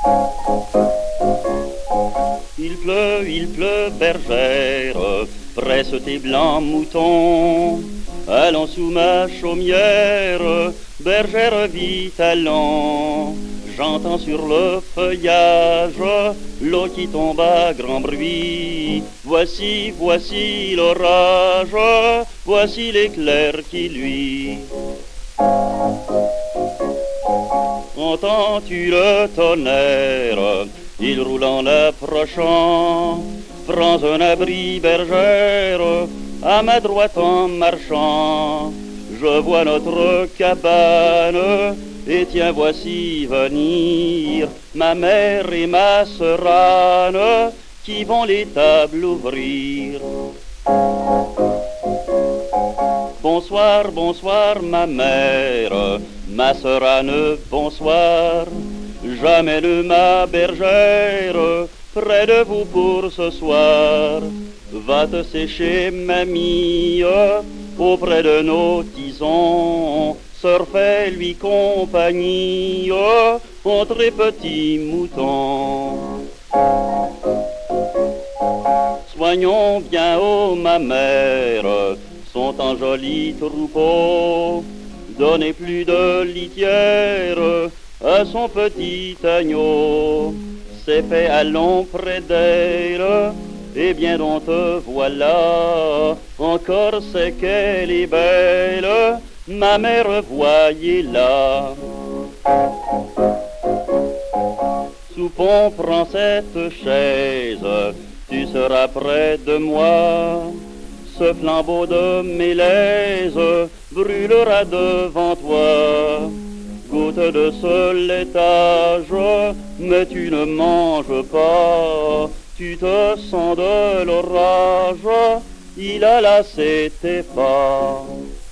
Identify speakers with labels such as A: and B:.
A: Il pleut, bergère, presse tes blancs moutons. Allons sous ma chaumière, bergère vite allons. J'entends sur le feuillage l'eau qui tombe à grand bruit. Voici, voici l'orage, voici l'éclair qui luit. Entends-tu le tonnerre? Il roule en approchant. Prends un abri, bergère, à ma droite en marchant. Je vois notre cabane, et tiens, voici venir ma mère et ma sœur Anne, qui vont les tables ouvrir. Bonsoir, bonsoir, ma mère, ma sœur Anne, bonsoir. J'amène ma bergère près de vous pour ce soir. Va te sécher, mamie, auprès de nos tisons. Sœur, fais-lui compagnie, entre les petits moutons. Soignons bien, oh ma mère, sont en joli troupeau. Donnez plus de litière à son petit agneau. C'est fait, allons près d'elle, et bien dont te voilà. Encore c'est qu'elle est belle, ma mère, voyez-la. Soupons, prends cette chaise, tu seras près de moi. Ce flambeau de mélèze brûlera devant toi. Goûte de ce laitage, mais tu ne manges pas. Tu te sens de l'orage, il a lassé tes pas.